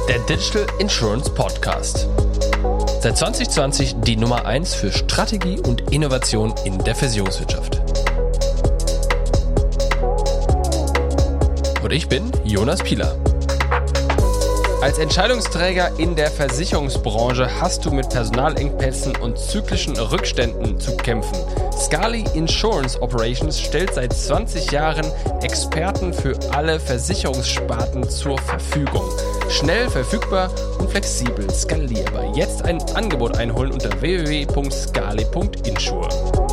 Der Digital Insurance Podcast. Seit 2020 die Nummer 1 für Strategie und Innovation in der Versicherungswirtschaft. Und ich bin Jonas Pieler. Als Entscheidungsträger in der Versicherungsbranche hast du mit Personalengpässen und zyklischen Rückständen zu kämpfen. Scali Insurance Operations stellt seit 20 Jahren Experten für alle Versicherungssparten zur Verfügung. Schnell, verfügbar und flexibel skalierbar. Jetzt ein Angebot einholen unter www.scali.insure.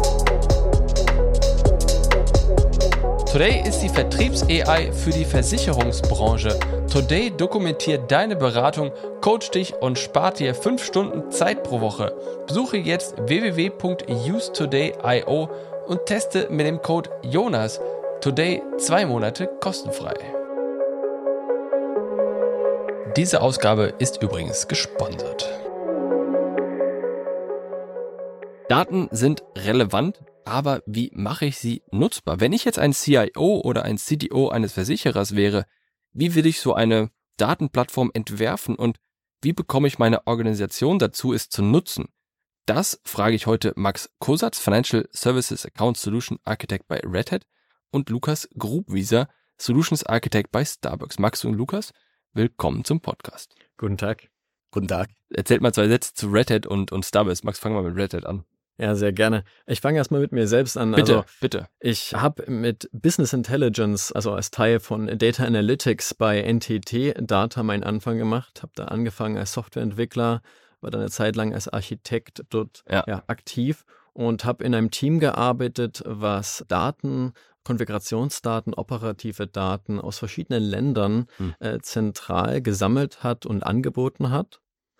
Today ist die Vertriebs-AI für die Versicherungsbranche. Today dokumentiert deine Beratung, coacht dich und spart dir 5 Stunden Zeit pro Woche. Besuche jetzt www.usetoday.io und teste mit dem Code JONAS Today 2 Monate kostenfrei. Diese Ausgabe ist übrigens gesponsert. Daten sind relevant, aber wie mache ich sie nutzbar? Wenn ich jetzt ein CIO oder ein CTO eines Versicherers wäre, wie will ich so eine Datenplattform entwerfen und wie bekomme ich meine Organisation dazu, es zu nutzen? Das frage ich heute Max Kosatz, Financial Services Account Solution Architect bei Red Hat, und Lukas Grubwieser, Solutions Architect bei Starbucks. Max und Lukas, willkommen zum Podcast. Guten Tag. Guten Tag. Erzählt mal 2 Sätze zu Red Hat und Starbucks. Max, fangen wir mit Red Hat an. Ja, sehr gerne. Ich fange erstmal mit mir selbst an. Bitte. Ich habe mit Business Intelligence, also als Teil von Data Analytics bei NTT Data meinen Anfang gemacht. Habe da angefangen als Softwareentwickler, war dann eine Zeit lang als Architekt dort aktiv und habe in einem Team gearbeitet, was Daten, Konfigurationsdaten, operative Daten aus verschiedenen Ländern zentral gesammelt hat und angeboten hat.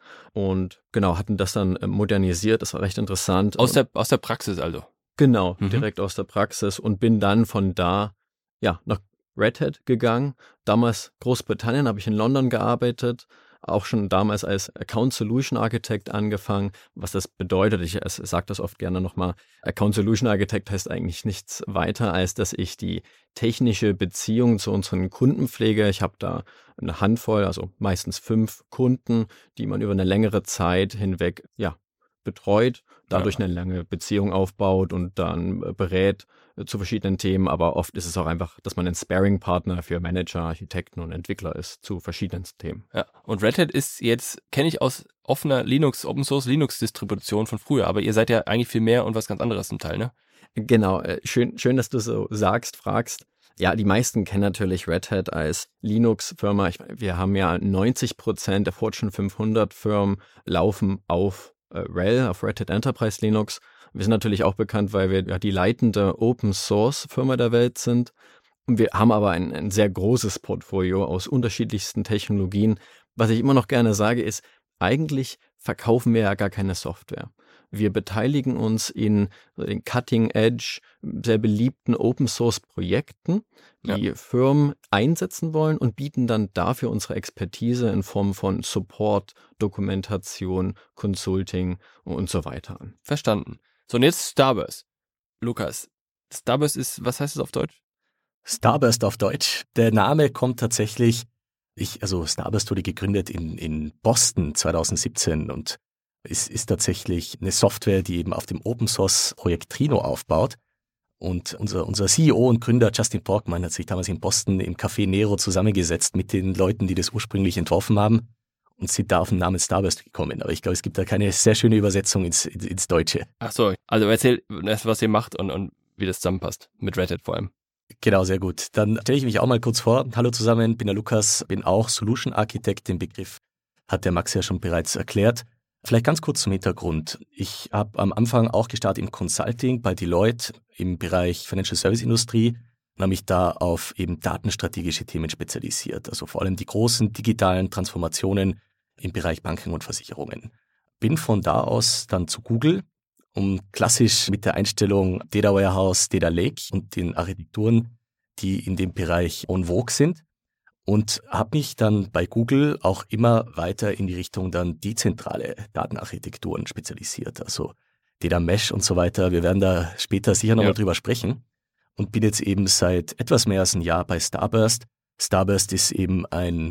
Und genau, hatten das dann modernisiert, das war recht interessant. Aus der Praxis also? Genau, direkt aus der Praxis, und bin dann von da nach Red Hat gegangen. Damals Großbritannien, habe ich in London gearbeitet, auch schon damals als Account Solution Architect angefangen. Was das bedeutet, ich sage das oft gerne nochmal, Account Solution Architect heißt eigentlich nichts weiter, als dass ich die technische Beziehung zu unseren Kunden pflege. Ich habe da eine Handvoll, also meistens 5 Kunden, die man über eine längere Zeit hinweg betreut, dadurch eine lange Beziehung aufbaut und dann berät zu verschiedenen Themen, aber oft ist es auch einfach, dass man ein Sparring-Partner für Manager, Architekten und Entwickler ist zu verschiedenen Themen. Ja, und Red Hat ist jetzt, kenne ich aus offener Open-Source-Linux-Distribution von früher, aber ihr seid ja eigentlich viel mehr und was ganz anderes zum Teil, ne? Genau, schön, dass du so fragst. Ja, die meisten kennen natürlich Red Hat als Linux-Firma. Wir haben ja 90% der Fortune 500 Firmen laufen auf RHEL, auf Red Hat Enterprise Linux. Wir sind natürlich auch bekannt, weil wir die leitende Open-Source-Firma der Welt sind. Und wir haben aber ein sehr großes Portfolio aus unterschiedlichsten Technologien. Was ich immer noch gerne sage, ist, eigentlich verkaufen wir ja gar keine Software. Wir beteiligen uns in den Cutting-Edge, sehr beliebten Open-Source-Projekten, die Firmen einsetzen wollen, und bieten dann dafür unsere Expertise in Form von Support, Dokumentation, Consulting und so weiter an. Verstanden. So, und jetzt Starburst. Lukas, Starburst ist, was heißt es auf Deutsch? Starburst auf Deutsch. Der Name kommt tatsächlich, Starburst wurde gegründet in Boston 2017 und es ist tatsächlich eine Software, die eben auf dem Open-Source-Projekt Trino aufbaut. Und unser CEO und Gründer Justin Porkman hat sich damals in Boston im Café Nero zusammengesetzt mit den Leuten, die das ursprünglich entworfen haben, und sind da auf den Namen Starburst gekommen. Aber ich glaube, es gibt da keine sehr schöne Übersetzung ins Deutsche. Ach so, also erzähl erst, was ihr macht und wie das zusammenpasst, mit Red Hat vor allem. Genau, sehr gut. Dann stelle ich mich auch mal kurz vor. Hallo zusammen, bin der Lukas, bin auch Solution Architect. Den Begriff hat der Max ja schon bereits erklärt. Vielleicht ganz kurz zum Hintergrund. Ich habe am Anfang auch gestartet im Consulting bei Deloitte im Bereich Financial Service Industrie und habe mich da auf eben datenstrategische Themen spezialisiert. Also vor allem die großen digitalen Transformationen im Bereich Banken und Versicherungen. Bin von da aus dann zu Google, um klassisch mit der Einstellung Data Warehouse, Data Lake und den Architekturen, die in dem Bereich en vogue sind, und habe mich dann bei Google auch immer weiter in die Richtung dann dezentrale Datenarchitekturen spezialisiert, also Data Mesh und so weiter. Wir werden da später sicher nochmal drüber sprechen, und bin jetzt eben seit etwas mehr als ein Jahr bei Starburst. Starburst ist eben ein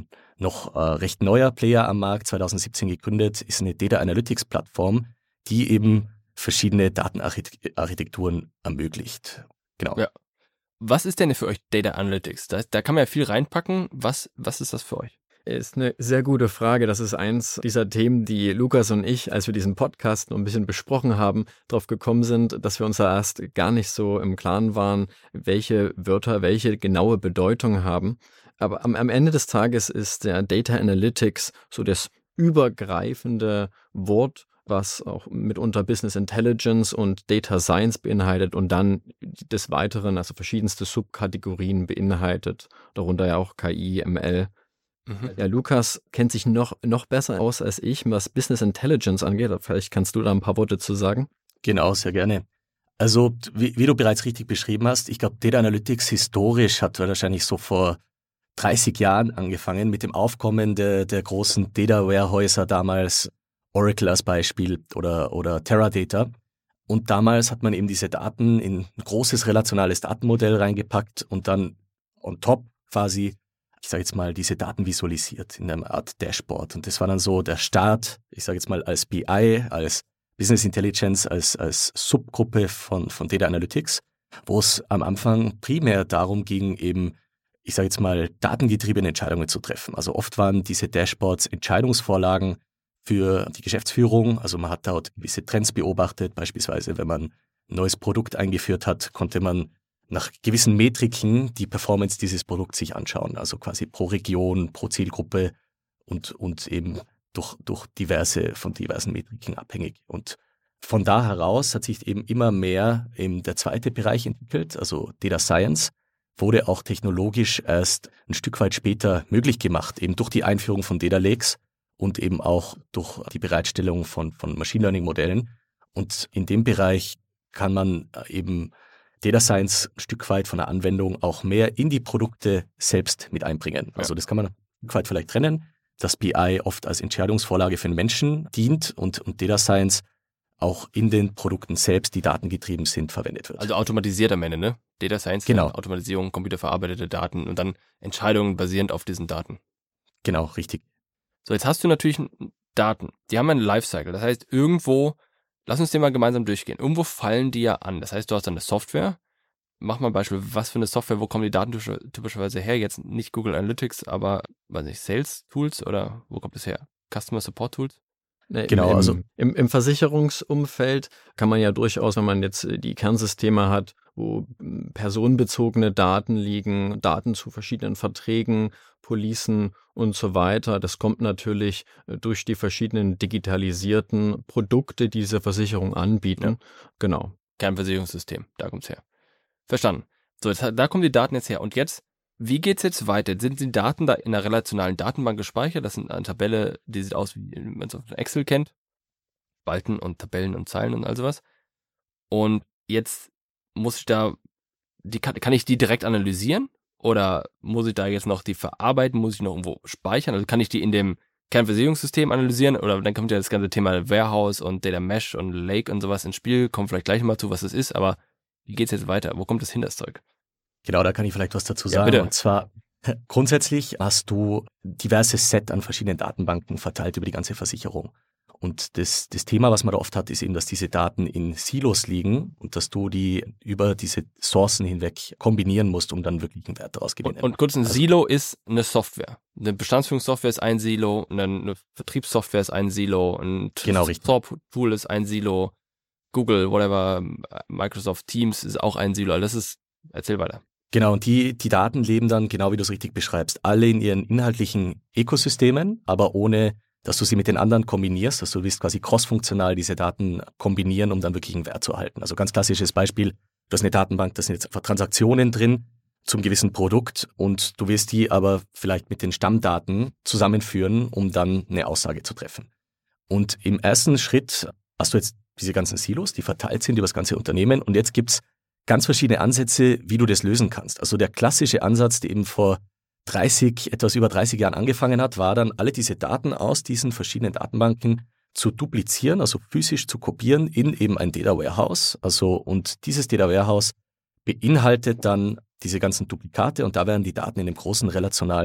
noch recht neuer Player am Markt, 2017 gegründet, ist eine Data Analytics Plattform, die eben verschiedene Datenarchitekturen ermöglicht. Genau. Ja. Was ist denn für euch Data Analytics? Da kann man ja viel reinpacken. Was ist das für euch? Ist eine sehr gute Frage. Das ist eins dieser Themen, die Lukas und ich, als wir diesen Podcast noch ein bisschen besprochen haben, drauf gekommen sind, dass wir uns da erst gar nicht so im Klaren waren, welche Wörter welche genaue Bedeutung haben. Aber am Ende des Tages ist der Data Analytics so das übergreifende Wort, was auch mitunter Business Intelligence und Data Science beinhaltet und dann des Weiteren, also verschiedenste Subkategorien beinhaltet, darunter ja auch KI, ML. Der Lukas kennt sich noch besser aus als ich, was Business Intelligence angeht. Vielleicht kannst du da ein paar Worte zu sagen. Genau, sehr gerne. Also, wie du bereits richtig beschrieben hast, ich glaube, Data Analytics historisch hat wahrscheinlich so vor 30 Jahren angefangen mit dem Aufkommen der großen Data-Warehäuser damals, Oracle als Beispiel oder Teradata. Und damals hat man eben diese Daten in ein großes relationales Datenmodell reingepackt und dann on top quasi, ich sage jetzt mal, diese Daten visualisiert in einer Art Dashboard. Und das war dann so der Start, ich sage jetzt mal als BI, als Business Intelligence, als Subgruppe von Data Analytics, wo es am Anfang primär darum ging, eben, ich sage jetzt mal, datengetriebene Entscheidungen zu treffen. Also oft waren diese Dashboards Entscheidungsvorlagen für die Geschäftsführung. Also man hat dort gewisse Trends beobachtet. Beispielsweise, wenn man ein neues Produkt eingeführt hat, konnte man nach gewissen Metriken die Performance dieses Produkts sich anschauen. Also quasi pro Region, pro Zielgruppe und eben durch diversen Metriken abhängig. Und von da heraus hat sich eben immer mehr eben der zweite Bereich entwickelt, also Data Science, wurde auch technologisch erst ein Stück weit später möglich gemacht, eben durch die Einführung von Data Lakes und eben auch durch die Bereitstellung von Machine Learning Modellen. Und in dem Bereich kann man eben Data Science ein Stück weit von der Anwendung auch mehr in die Produkte selbst mit einbringen. Also das kann man ein Stück weit vielleicht trennen, dass BI oft als Entscheidungsvorlage für den Menschen dient und Data Science auch in den Produkten selbst, die datengetrieben sind, verwendet wird. Also automatisiert am Ende, ne? Data Science, genau. Automatisierung, computerverarbeitete Daten und dann Entscheidungen basierend auf diesen Daten. Genau, richtig. So, jetzt hast du natürlich Daten. Die haben einen Lifecycle. Das heißt, irgendwo, lass uns den mal gemeinsam durchgehen. Irgendwo fallen die ja an. Das heißt, du hast dann eine Software. Mach mal ein Beispiel, was für eine Software, wo kommen die Daten typischerweise her? Jetzt nicht Google Analytics, aber, weiß nicht, Sales Tools oder wo kommt es her? Customer Support Tools? Genau, also im Versicherungsumfeld kann man ja durchaus, wenn man jetzt die Kernsysteme hat, wo personenbezogene Daten liegen, Daten zu verschiedenen Verträgen, Policen und so weiter. Das kommt natürlich durch die verschiedenen digitalisierten Produkte, die diese Versicherung anbieten. Ja. Genau. Kernversicherungssystem, da kommt's her. Verstanden. So, da kommen die Daten jetzt her. Und jetzt, wie geht's jetzt weiter? Sind die Daten da in einer relationalen Datenbank gespeichert? Das sind eine Tabelle, die sieht aus, wie man es auf Excel kennt. Spalten und Tabellen und Zeilen und all sowas. Und jetzt muss ich da, kann ich die direkt analysieren? Oder muss ich da jetzt noch die verarbeiten? Muss ich noch irgendwo speichern? Also kann ich die in dem Kernversicherungssystem analysieren? Oder dann kommt ja das ganze Thema Warehouse und Data Mesh und Lake und sowas ins Spiel. Kommt vielleicht gleich mal zu, was es ist. Aber wie geht's jetzt weiter? Wo kommt das hin, das Zeug? Genau, da kann ich vielleicht was dazu sagen. Ja, bitte. Und zwar, grundsätzlich hast du diverses Set an verschiedenen Datenbanken verteilt über die ganze Versicherung. Und das Thema, was man da oft hat, ist eben, dass diese Daten in Silos liegen und dass du die über diese Sourcen hinweg kombinieren musst, um dann wirklich einen Wert daraus zu gewinnen. Und kurz, ein Silo ist eine Software. Eine Bestandsführungssoftware ist ein Silo, eine Vertriebssoftware ist ein Silo, ein Tool ist ein Silo, Google, whatever, Microsoft Teams ist auch ein Silo. Erzähl weiter. Genau, und die Daten leben dann, genau wie du es richtig beschreibst, alle in ihren inhaltlichen Ökosystemen, aber ohne, dass du sie mit den anderen kombinierst. Also du willst quasi crossfunktional diese Daten kombinieren, um dann wirklich einen Wert zu erhalten. Also ganz klassisches Beispiel, du hast eine Datenbank, da sind jetzt einfach Transaktionen drin zum gewissen Produkt und du willst die aber vielleicht mit den Stammdaten zusammenführen, um dann eine Aussage zu treffen. Und im ersten Schritt hast du jetzt diese ganzen Silos, die verteilt sind über das ganze Unternehmen und jetzt gibt's ganz verschiedene Ansätze, wie du das lösen kannst. Also der klassische Ansatz, der eben vor etwas über 30 Jahren angefangen hat, war dann, alle diese Daten aus diesen verschiedenen Datenbanken zu duplizieren, also physisch zu kopieren in eben ein Data Warehouse. Und dieses Data Warehouse beinhaltet dann diese ganzen Duplikate und da werden die Daten in einem großen relationalen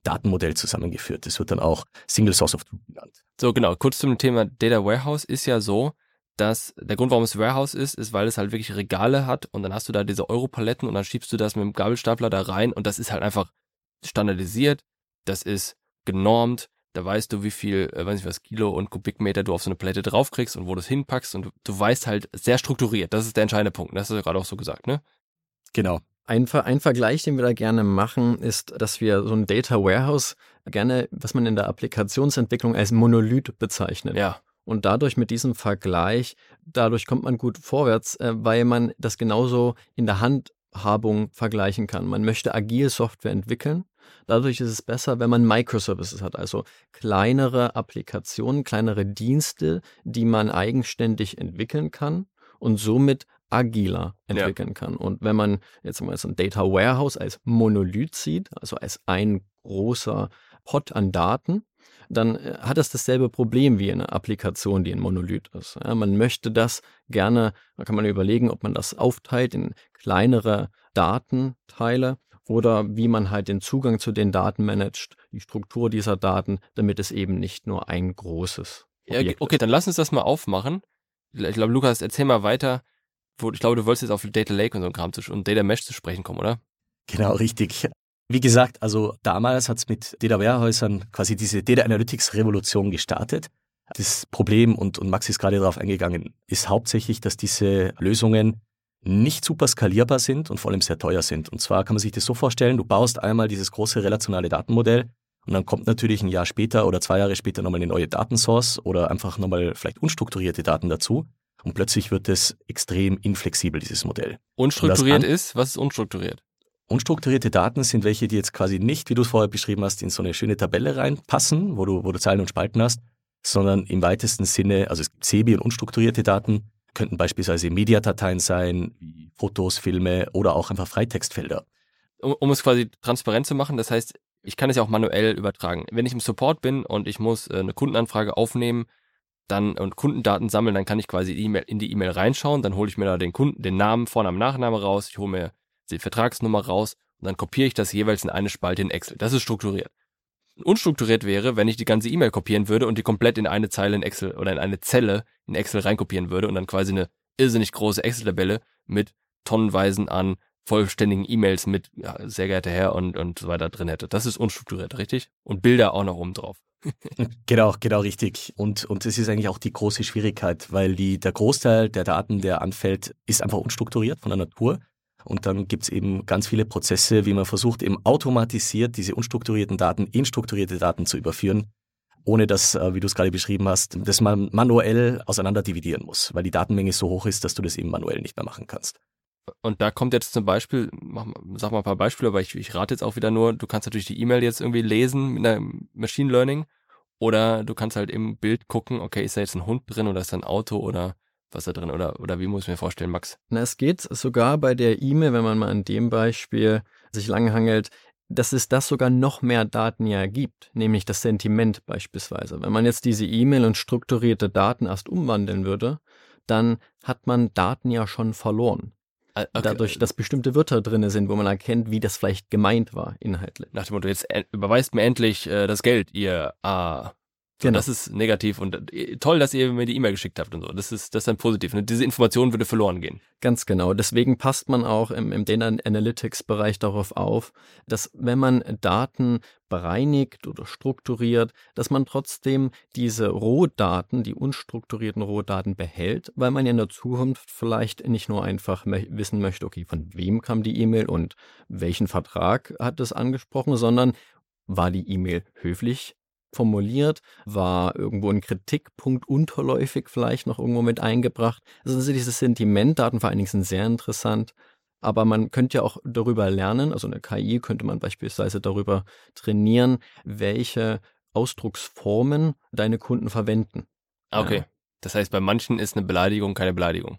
Datenmodell zusammengeführt. Das wird dann auch Single Source of Truth genannt. So, genau. Kurz zum Thema Data Warehouse ist ja so, dass der Grund, warum es Warehouse ist, weil es halt wirklich Regale hat und dann hast du da diese Europaletten und dann schiebst du das mit dem Gabelstapler da rein und das ist halt einfach standardisiert, das ist genormt, da weißt du, wie viel, weiß nicht was, Kilo und Kubikmeter du auf so eine Palette draufkriegst und wo du es hinpackst und du weißt halt sehr strukturiert, das ist der entscheidende Punkt, das hast du gerade auch so gesagt, ne? Genau. Ein Vergleich, den wir da gerne machen, ist, dass wir so ein Data Warehouse gerne, was man in der Applikationsentwicklung als Monolith bezeichnet. Ja. Und dadurch mit diesem Vergleich, dadurch kommt man gut vorwärts, weil man das genauso in der Handhabung vergleichen kann. Man möchte agil Software entwickeln. Dadurch ist es besser, wenn man Microservices hat, also kleinere Applikationen, kleinere Dienste, die man eigenständig entwickeln kann und somit agiler entwickeln kann. Und wenn man jetzt mal so ein Data Warehouse als Monolith sieht, also als ein großer Pot an Daten, dann hat es dasselbe Problem wie eine Applikation, die ein Monolith ist. Ja, man möchte das gerne, da kann man überlegen, ob man das aufteilt in kleinere Datenteile oder wie man halt den Zugang zu den Daten managt, die Struktur dieser Daten, damit es eben nicht nur ein großes Objekt ist. Okay, dann lass uns das mal aufmachen. Ich glaube, Lukas, erzähl mal weiter. Ich glaube, du wolltest jetzt auf Data Lake und so ein Kram und Data Mesh zu sprechen kommen, oder? Genau, richtig. Wie gesagt, also damals hat es mit Data Warehäusern quasi diese Data Analytics Revolution gestartet. Das Problem, und Max ist gerade darauf eingegangen, ist hauptsächlich, dass diese Lösungen nicht super skalierbar sind und vor allem sehr teuer sind. Und zwar kann man sich das so vorstellen, du baust einmal dieses große relationale Datenmodell und dann kommt natürlich ein Jahr später oder 2 Jahre später nochmal eine neue Datensource oder einfach nochmal vielleicht unstrukturierte Daten dazu. Und plötzlich wird es extrem inflexibel, dieses Modell. Unstrukturiert ist? Was ist unstrukturiert? Unstrukturierte Daten sind welche, die jetzt quasi nicht, wie du es vorher beschrieben hast, in so eine schöne Tabelle reinpassen, wo du Zeilen und Spalten hast, sondern im weitesten Sinne, also es gibt CB und unstrukturierte Daten, könnten beispielsweise Mediadateien sein, wie Fotos, Filme oder auch einfach Freitextfelder. Um es quasi transparent zu machen, das heißt, ich kann es ja auch manuell übertragen. Wenn ich im Support bin und ich muss eine Kundenanfrage aufnehmen, dann und Kundendaten sammeln, dann kann ich quasi in die E-Mail reinschauen, dann hole ich mir da den Namen, Vornamen, Nachname raus, ich hole mir die Vertragsnummer raus und dann kopiere ich das jeweils in eine Spalte in Excel. Das ist strukturiert. Unstrukturiert wäre, wenn ich die ganze E-Mail kopieren würde und die komplett in eine Zeile in Excel oder in eine Zelle in Excel reinkopieren würde und dann quasi eine irrsinnig große Excel-Tabelle mit tonnenweisen an vollständigen E-Mails mit sehr geehrter Herr und so weiter drin hätte. Das ist unstrukturiert, richtig? Und Bilder auch noch oben drauf. Genau, richtig. Und das ist eigentlich auch die große Schwierigkeit, weil der Großteil der Daten, der anfällt, ist einfach unstrukturiert von der Natur. Und dann gibt es eben ganz viele Prozesse, wie man versucht, eben automatisiert diese unstrukturierten Daten in strukturierte Daten zu überführen, ohne dass, wie du es gerade beschrieben hast, dass man manuell auseinander dividieren muss, weil die Datenmenge so hoch ist, dass du das eben manuell nicht mehr machen kannst. Und da kommt jetzt zum Beispiel, sag mal ein paar Beispiele, aber ich rate jetzt auch wieder nur, du kannst natürlich die E-Mail jetzt irgendwie lesen mit einer Machine Learning oder du kannst halt im Bild gucken, okay, ist da jetzt ein Hund drin oder ist da ein Auto oder was da drin oder wie muss ich mir vorstellen, Max? Na, es geht sogar bei der E-Mail, wenn man mal an dem Beispiel sich langhangelt, dass es das sogar noch mehr Daten ja gibt, nämlich das Sentiment beispielsweise. Wenn man jetzt diese E-Mail und strukturierte Daten erst umwandeln würde, dann hat man Daten ja schon verloren. Okay. Dadurch, dass bestimmte Wörter drin sind, wo man erkennt, wie das vielleicht gemeint war, inhaltlich. Nach dem Motto, jetzt überweist mir endlich das Geld, ihr Genau. Das ist negativ und toll, dass ihr mir die E-Mail geschickt habt und so. Das ist dann positiv. Und diese Information würde verloren gehen. Ganz genau. Deswegen passt man auch im Data Analytics-Bereich darauf auf, dass wenn man Daten bereinigt oder strukturiert, dass man trotzdem diese Rohdaten, die unstrukturierten Rohdaten behält, weil man ja in der Zukunft vielleicht nicht nur einfach wissen möchte, okay, von wem kam die E-Mail und welchen Vertrag hat es angesprochen, sondern war die E-Mail höflich formuliert, war irgendwo ein Kritikpunkt unterläufig vielleicht noch irgendwo mit eingebracht. Also diese Sentimentdaten vor allen Dingen sind sehr interessant, aber man könnte ja auch darüber lernen, also eine KI könnte man beispielsweise darüber trainieren, welche Ausdrucksformen deine Kunden verwenden. Okay, ja. Das heißt, bei manchen ist eine Beleidigung keine Beleidigung.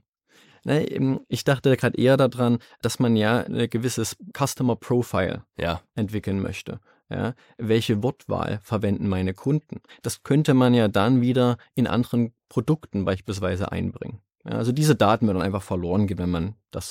Ich dachte gerade eher daran, dass man ja ein gewisses Customer Profile entwickeln möchte. Ja, welche Wortwahl verwenden meine Kunden? Das könnte man ja dann wieder in anderen Produkten beispielsweise einbringen. Ja, also diese Daten werden einfach verloren gehen, wenn man das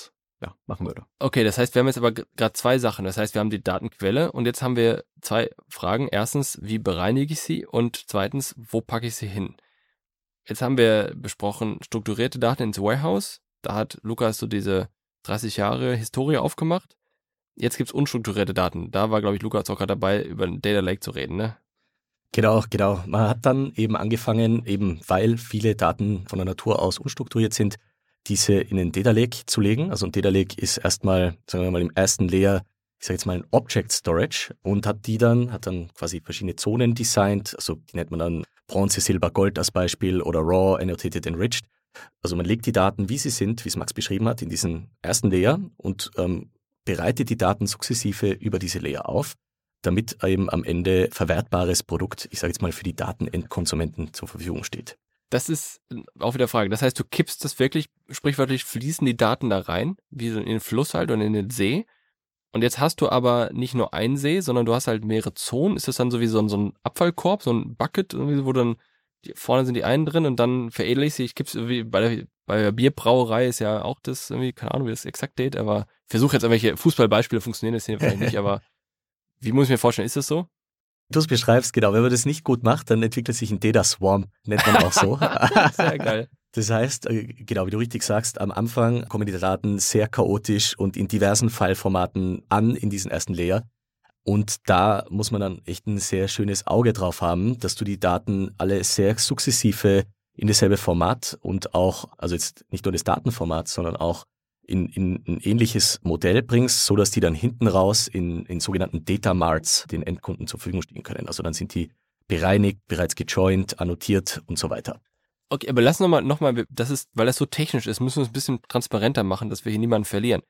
machen würde. Okay, das heißt, wir haben jetzt aber gerade zwei Sachen. Das heißt, wir haben die Datenquelle und jetzt haben wir zwei Fragen. Erstens, wie bereinige ich sie? Und zweitens, wo packe ich sie hin? Jetzt haben wir besprochen, strukturierte Daten ins Warehouse. Da hat Lukas so diese 30 Jahre Historie aufgemacht. Jetzt gibt's unstrukturierte Daten. Da war, glaube ich, Lukas auch gerade dabei, über ein Data Lake zu reden, ne? Genau. Man hat dann eben angefangen, eben weil viele Daten von der Natur aus unstrukturiert sind, diese in den Data Lake zu legen. Also ein Data Lake ist erstmal, sagen wir mal, im ersten Layer, ich sage jetzt mal ein Object Storage und hat dann quasi verschiedene Zonen designt. Also die nennt man dann Bronze, Silber, Gold als Beispiel oder Raw, Annotated, Enriched. Also man legt die Daten, wie sie sind, wie es Max beschrieben hat, in diesen ersten Layer und bereitet die Daten sukzessive über diese Layer auf, damit eben am Ende verwertbares Produkt, ich sage jetzt mal, für die Datenendkonsumenten zur Verfügung steht. Das ist auch wieder eine Frage. Das heißt, du kippst das wirklich, sprichwörtlich fließen die Daten da rein, wie so in den Fluss halt und in den See. Und jetzt hast du aber nicht nur einen See, sondern du hast halt mehrere Zonen. Ist das dann so wie so ein Abfallkorb, so ein Bucket, wo dann vorne sind die einen drin und dann veredel ich sie. Ich kipp's irgendwie bei der Bierbrauerei ist ja auch das irgendwie, keine Ahnung, wie das exakt geht, aber ich versuche jetzt irgendwelche Fußballbeispiele funktionieren das hier vielleicht nicht, aber wie muss ich mir vorstellen, ist das so? Du es beschreibst, genau. Wenn man das nicht gut macht, dann entwickelt sich ein Data Swarm, nennt man auch so. Sehr geil. Das heißt, genau wie du richtig sagst, am Anfang kommen die Daten sehr chaotisch und in diversen Fileformaten an in diesen ersten Layer. Und da muss man dann echt ein sehr schönes Auge drauf haben, dass du die Daten alle sehr sukzessive in dasselbe Format und auch, also jetzt nicht nur das Datenformat, sondern auch in ein ähnliches Modell bringst, so dass die dann hinten raus in sogenannten Data Marts den Endkunden zur Verfügung stehen können. Also dann sind die bereinigt, bereits gejoint, annotiert und so weiter. Okay, aber lass nochmal, das ist, weil das so technisch ist, müssen wir es ein bisschen transparenter machen, dass wir hier niemanden verlieren.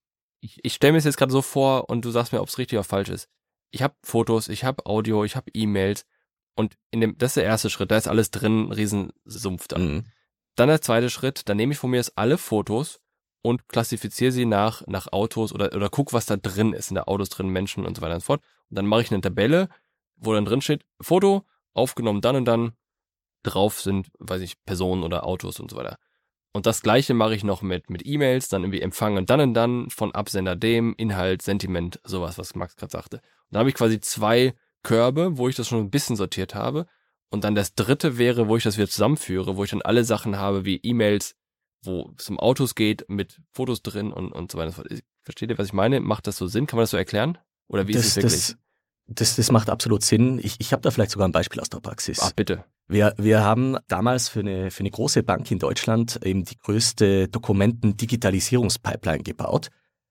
Ich stelle mir es jetzt gerade so vor und du sagst mir, ob es richtig oder falsch ist. Ich habe Fotos, ich habe Audio, ich habe E-Mails und das ist der erste Schritt, da ist alles drin, Riesensumpf dann. Mhm. Dann der zweite Schritt, dann nehme ich von mir jetzt alle Fotos und klassifiziere sie nach Autos oder guck, was da drin ist, in der Autos drin, Menschen und so weiter und so fort. Und dann mache ich eine Tabelle, wo dann drin steht, Foto, aufgenommen dann und dann, drauf sind, weiß ich, Personen oder Autos und so weiter. Und das Gleiche mache ich noch mit E-Mails, dann irgendwie empfangen und dann von Absender dem, Inhalt, Sentiment, sowas, was Max gerade sagte. Und dann habe ich quasi zwei Körbe, wo ich das schon ein bisschen sortiert habe. Und dann das dritte wäre, wo ich das wieder zusammenführe, wo ich dann alle Sachen habe wie E-Mails, wo es um Autos geht, mit Fotos drin und so weiter. Versteht ihr, was ich meine? Macht das so Sinn? Kann man das so erklären? Oder wie ist es wirklich? Das macht absolut Sinn. Ich habe da vielleicht sogar ein Beispiel aus der Praxis. Ach, bitte. Wir haben damals für eine große Bank in Deutschland eben die größte Dokumenten-Digitalisierungspipeline gebaut.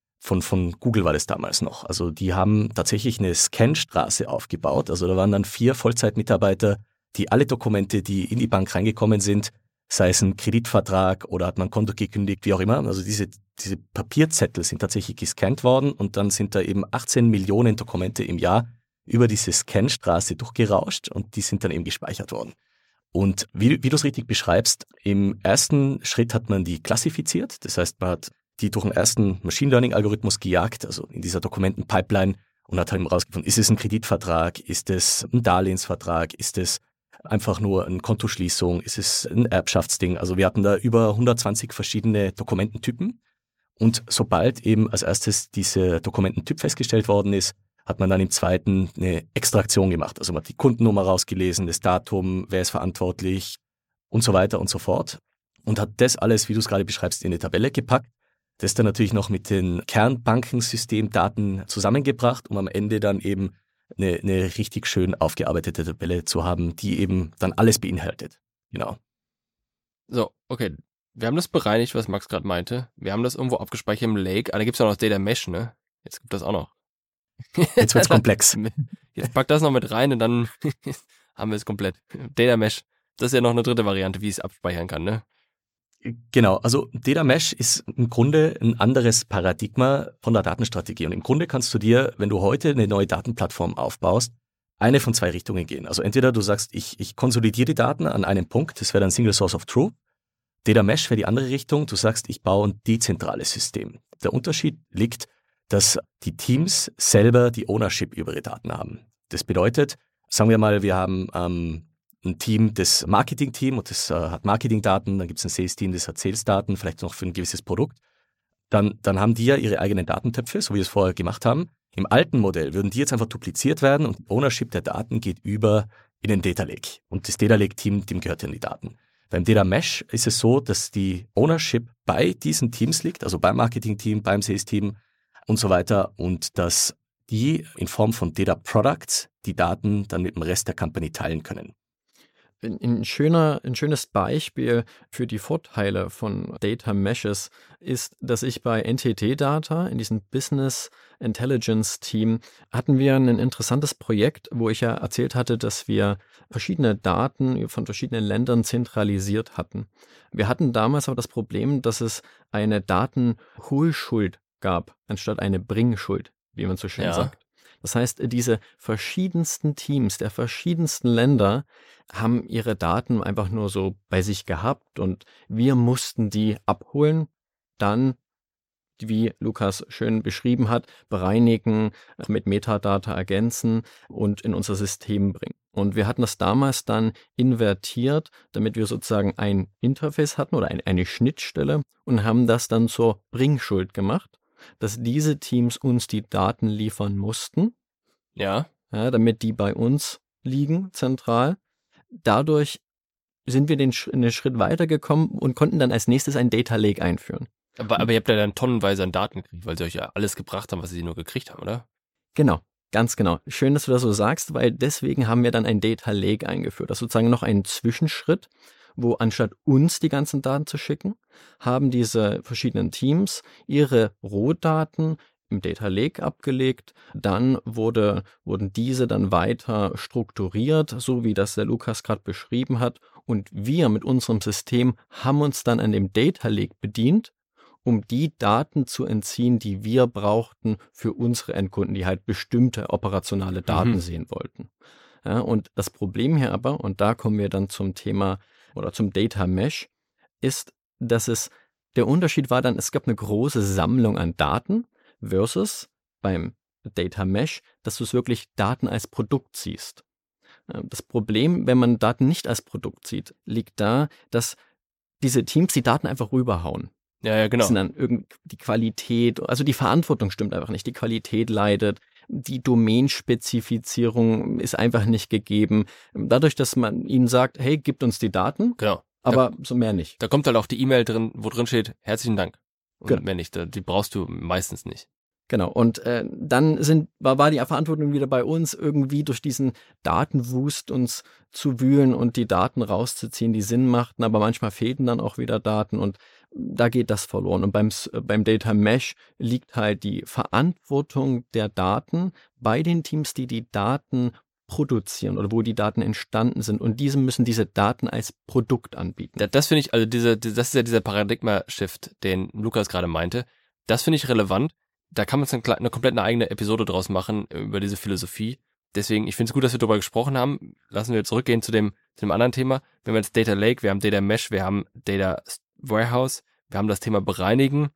Von Google war das damals noch. Also die haben tatsächlich eine Scanstraße aufgebaut. Also da waren dann 4 Vollzeitmitarbeiter, die alle Dokumente, die in die Bank reingekommen sind, sei es ein Kreditvertrag oder hat man ein Konto gekündigt, wie auch immer. Also diese Papierzettel sind tatsächlich gescannt worden und dann sind da eben 18 Millionen Dokumente im Jahr über diese Scanstraße durchgerauscht und die sind dann eben gespeichert worden. Und wie du es richtig beschreibst, im ersten Schritt hat man die klassifiziert. Das heißt, man hat die durch einen ersten Machine Learning-Algorithmus gejagt, also in dieser Dokumentenpipeline und hat halt herausgefunden, ist es ein Kreditvertrag, ist es ein Darlehensvertrag, ist es einfach nur eine Kontoschließung, ist es ein Erbschaftsding. Also wir hatten da über 120 verschiedene Dokumententypen und sobald eben als erstes dieser Dokumententyp festgestellt worden ist, hat man dann im zweiten eine Extraktion gemacht. Also man hat die Kundennummer rausgelesen, das Datum, wer ist verantwortlich und so weiter und so fort und hat das alles, wie du es gerade beschreibst, in eine Tabelle gepackt. Das dann natürlich noch mit den Kernbankensystemdaten zusammengebracht, um am Ende dann eben eine richtig schön aufgearbeitete Tabelle zu haben, die eben dann alles beinhaltet. Genau. So, okay. Wir haben das bereinigt, was Max gerade meinte. Wir haben das irgendwo abgespeichert im Lake. Ah, da gibt's ja auch noch Data Mesh, ne? Jetzt gibt das auch noch. Jetzt wird's komplex. Jetzt pack das noch mit rein und dann haben wir es komplett. Data Mesh. Das ist ja noch eine dritte Variante, wie ich es abspeichern kann, ne? Genau, also Data Mesh ist im Grunde ein anderes Paradigma von der Datenstrategie. Und im Grunde kannst du dir, wenn du heute eine neue Datenplattform aufbaust, eine von 2 Richtungen gehen. Also entweder du sagst, ich konsolidiere die Daten an einem Punkt, das wäre dann Single Source of Truth. Data Mesh wäre die andere Richtung, du sagst, ich baue ein dezentrales System. Der Unterschied liegt, dass die Teams selber die Ownership über ihre Daten haben. Das bedeutet, sagen wir mal, wir haben ein Team, das Marketing-Team, und das hat Marketing-Daten, dann gibt es ein Sales-Team, das hat Sales-Daten, vielleicht noch für ein gewisses Produkt. dann haben die ja ihre eigenen Datentöpfe, so wie wir es vorher gemacht haben. Im alten Modell würden die jetzt einfach dupliziert werden und Ownership der Daten geht über in den Data Lake. Und das Data Lake-Team, dem gehört ja die Daten. Beim Data Mesh ist es so, dass die Ownership bei diesen Teams liegt, also beim Marketing-Team, beim Sales-Team und so weiter und dass die in Form von Data Products die Daten dann mit dem Rest der Company teilen können. Ein schönes Beispiel für die Vorteile von Data Meshes ist, dass ich bei NTT Data, in diesem Business Intelligence Team, hatten wir ein interessantes Projekt, wo ich ja erzählt hatte, dass wir verschiedene Daten von verschiedenen Ländern zentralisiert hatten. Wir hatten damals aber das Problem, dass es eine Datenholschuld gab, anstatt eine Bringschuld, wie man so schön sagt. Das heißt, diese verschiedensten Teams der verschiedensten Länder haben ihre Daten einfach nur so bei sich gehabt und wir mussten die abholen, dann, wie Lukas schön beschrieben hat, bereinigen, mit Metadata ergänzen und in unser System bringen. Und wir hatten das damals dann invertiert, damit wir sozusagen ein Interface hatten oder eine Schnittstelle und haben das dann zur Bringschuld gemacht, dass diese Teams uns die Daten liefern mussten, damit die bei uns liegen, zentral. Dadurch sind wir einen Schritt weitergekommen und konnten dann als nächstes ein Data Lake einführen. Aber ihr habt ja dann tonnenweise an Daten gekriegt, weil sie euch ja alles gebracht haben, was sie nur gekriegt haben, oder? Genau, ganz genau. Schön, dass du das so sagst, weil deswegen haben wir dann ein Data Lake eingeführt. Das ist sozusagen noch ein Zwischenschritt, wo anstatt uns die ganzen Daten zu schicken, haben diese verschiedenen Teams ihre Rohdaten im Data Lake abgelegt. Dann wurden diese dann weiter strukturiert, so wie das der Lukas gerade beschrieben hat. Und wir mit unserem System haben uns dann an dem Data Lake bedient, um die Daten zu entziehen, die wir brauchten für unsere Endkunden, die halt bestimmte operationale Daten sehen wollten. Ja, und das Problem hier aber, und da kommen wir dann zum Thema oder zum Data Mesh, ist, dass der Unterschied war dann, es gab eine große Sammlung an Daten versus beim Data Mesh, dass du es wirklich Daten als Produkt siehst. Das Problem, wenn man Daten nicht als Produkt sieht, liegt da, dass diese Teams die Daten einfach rüberhauen. Ja, genau. Das sind dann die Qualität, also die Verantwortung stimmt einfach nicht, die Qualität leidet, die Domainspezifizierung ist einfach nicht gegeben. Dadurch, dass man ihnen sagt, hey, gebt uns die Daten, genau. Aber so mehr nicht. Da kommt halt auch die E-Mail drin, wo drin steht, herzlichen Dank. Und Genau. mehr nicht, die brauchst du meistens nicht. Genau, und dann war die Verantwortung wieder bei uns, irgendwie durch diesen Datenwust uns zu wühlen und die Daten rauszuziehen, die Sinn machten, aber manchmal fehlten dann auch wieder Daten und da geht das verloren. Und beim Data Mesh liegt halt die Verantwortung der Daten bei den Teams, die die Daten produzieren oder wo die Daten entstanden sind und diese müssen diese Daten als Produkt anbieten. Das finde ich, also das ist ja dieser Paradigma-Shift, den Lukas gerade meinte. Das finde ich relevant. Da kann man eine komplett eigene Episode draus machen über diese Philosophie. Deswegen, ich finde es gut, dass wir darüber gesprochen haben. Lassen wir zurückgehen zu dem anderen Thema. Wir haben jetzt Data Lake, wir haben Data Mesh, wir haben Data Warehouse, wir haben das Thema Bereinigen.